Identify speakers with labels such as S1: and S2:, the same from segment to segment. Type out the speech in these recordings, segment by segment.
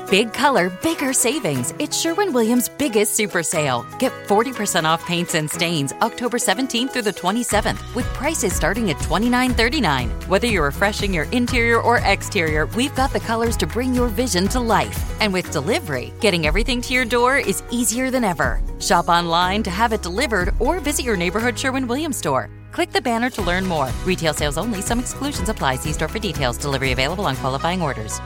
S1: Big color, bigger savings. It's Sherwin-Williams' biggest super sale. Get 40% off paints and stains October 17th through the 27th with prices starting at $29.39. Whether you're refreshing your interior or exterior, we've got the colors to bring your vision to life. And with delivery, getting everything to your door is easier than ever. Shop online to have it delivered or visit your neighborhood Sherwin-Williams store. Click the banner to learn more. Retail sales only. Some exclusions apply. See store for details. Delivery available on qualifying orders.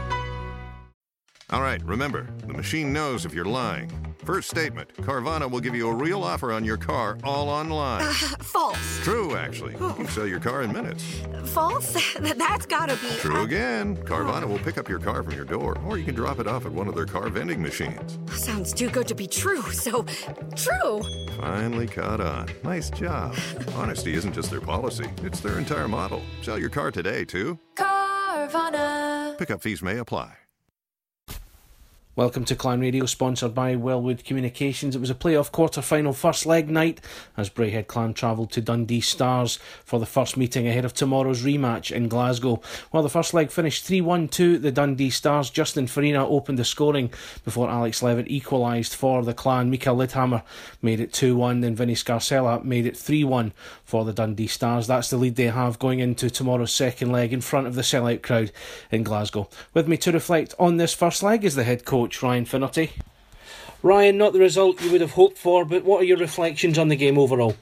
S2: All right, remember, the machine knows if you're lying. First statement, Carvana will give you a real offer on your car all online.
S3: False.
S2: True, actually. You can sell your car in minutes.
S3: False? That's gotta be...
S2: True again. Carvana will pick up your car from your door, or you can drop it off at one of their car vending machines.
S3: Sounds too good to be true, so true.
S2: Finally caught on. Nice job. Honesty isn't just their policy, it's their entire model. Sell your car today, too.
S3: Carvana.
S2: Pickup fees may apply.
S4: Welcome to Clan Radio, sponsored by Wellwood Communications. It was a playoff quarter-final first leg night as Braehead Clan travelled to Dundee Stars for the first meeting ahead of tomorrow's rematch in Glasgow. Well, the first leg finished 3-1 to the Dundee Stars. Justin Farina opened the scoring before Alex Levitt equalised for the Clan. Mika Lidhammer made it 2-1, then Vinny Scarcella made it 3-1 for the Dundee Stars. That's the lead they have going into tomorrow's second leg in front of the sellout crowd in Glasgow. With me to reflect on this first leg is the head coach, Ryan Finnerty. Ryan, not the result you would have hoped for, but what are your reflections on the game overall?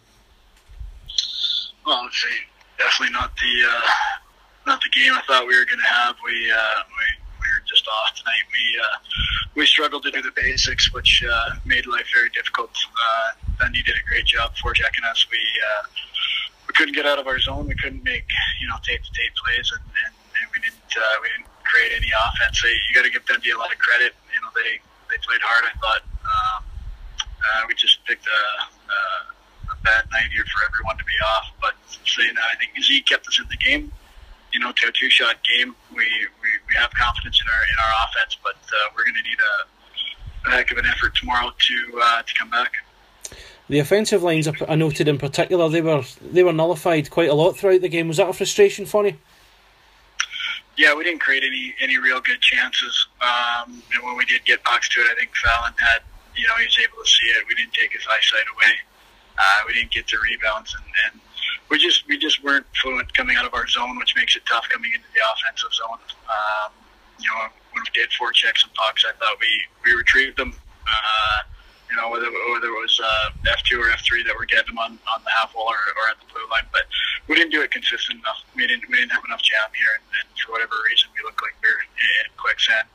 S5: Well, I'd say definitely not the game I thought we were going to have. We were just off tonight. We struggled to do the basics, which made life very difficult. Dundee did a great job forechecking us. We couldn't get out of our zone. We couldn't make tape-to-tape plays, and we didn't create any offense. You got to give Dundee a lot of credit. They played hard. I thought we just picked a bad night here for everyone to be off. But saying that, I think Zeke kept us in the game. To a two-shot game, we have confidence in our offense, but we're going to need a heck of an effort tomorrow to come back.
S4: The offensive lines, I noted in particular, they were nullified quite a lot throughout the game. Was that a frustration for you?
S5: Yeah, we didn't create any real good chances. And when we did get pucks to it, I think Fallon had, he was able to see it. We didn't take his eyesight away. We didn't get to rebounds, and we just weren't fluent coming out of our zone, which makes it tough coming into the offensive zone. When we did forecheck some pucks, I thought we retrieved them. Whether it was F2 or F3 that were getting them on the half wall or at the blue line, but we didn't do it consistent enough. We didn't have enough jam here, and for whatever reason, we looked like we were in quicksand.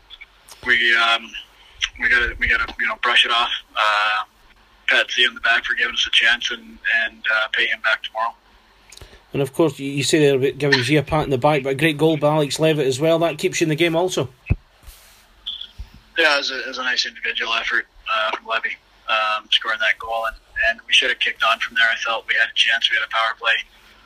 S5: We gotta brush it off. Pat Z on the back for giving us a chance, and pay him back tomorrow.
S4: And of course, you say they're giving Z a pat in the back, but a great goal by Alex Levitt as well. That keeps you in the game also.
S5: Yeah, it was a nice individual effort from Levy, scoring that goal, and we should have kicked on from there. I felt we had a chance. We had a power play,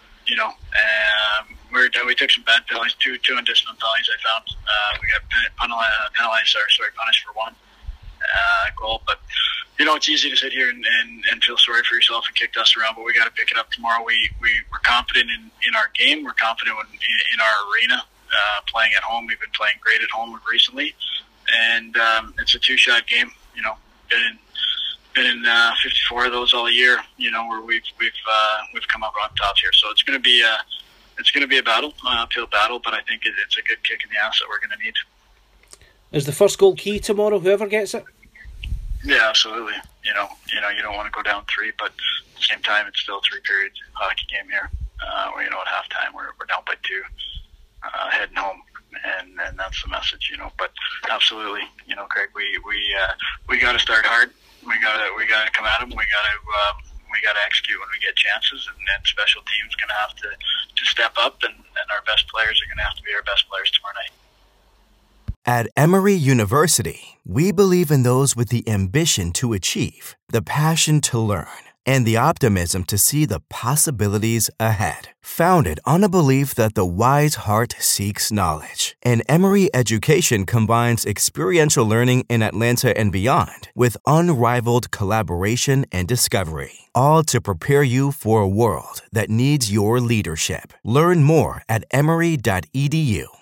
S5: we took some bad penalties, two undisciplined penalties. I found we got punished for one goal. But it's easy to sit here and feel sorry for yourself and kick dust around, but we got to pick it up tomorrow. We're confident in our game. We're confident in our arena. Playing at home, we've been playing great at home recently, and it's a two-shot game. Been in 54 of those all year. Where we've come up on top here. So it's going to be a battle, uphill battle. But I think it's a good kick in the ass that we're going to need.
S4: Is the first goal key tomorrow? Whoever gets it. Yeah,
S5: absolutely. You don't want to go down 3, but at the same time, it's still a 3-period hockey game here. Where at halftime we're down by 2, heading home. And that's the message, But absolutely, Craig, we got to start hard. We got to come at them. We got to execute when we get chances, and special teams going to have to step up, and our best players are going to have to be our best players tomorrow night.
S6: At Emory University, we believe in those with the ambition to achieve, the passion to learn, and the optimism to see the possibilities ahead. Founded on a belief that the wise heart seeks knowledge, and Emory education combines experiential learning in Atlanta and beyond with unrivaled collaboration and discovery, all to prepare you for a world that needs your leadership. Learn more at emory.edu.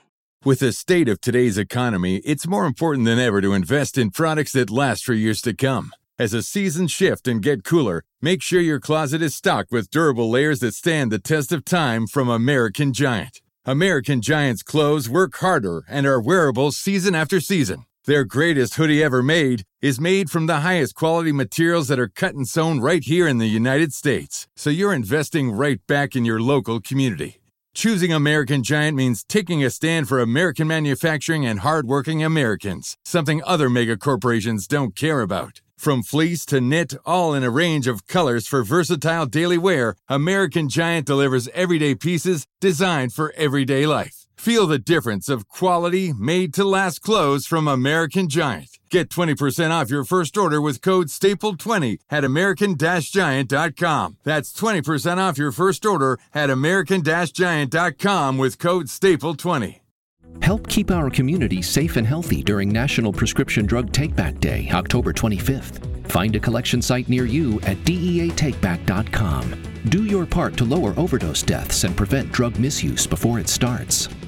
S7: With the state of today's economy, it's more important than ever to invest in products that last for years to come. As the seasons shift and get cooler, make sure your closet is stocked with durable layers that stand the test of time from American Giant. American Giant's clothes work harder and are wearable season after season. Their greatest hoodie ever made is made from the highest quality materials that are cut and sewn right here in the United States. So you're investing right back in your local community. Choosing American Giant means taking a stand for American manufacturing and hardworking Americans, something other mega corporations don't care about. From fleece to knit, all in a range of colors for versatile daily wear, American Giant delivers everyday pieces designed for everyday life. Feel the difference of quality, made-to-last clothes from American Giant. Get 20% off your first order with code STAPLE20 at American-Giant.com. That's 20% off your first order at American-Giant.com with code STAPLE20.
S8: Help keep our community safe and healthy during National Prescription Drug Takeback Day, October 25th. Find a collection site near you at DEATakeback.com. Do your part to lower overdose deaths and prevent drug misuse before it starts.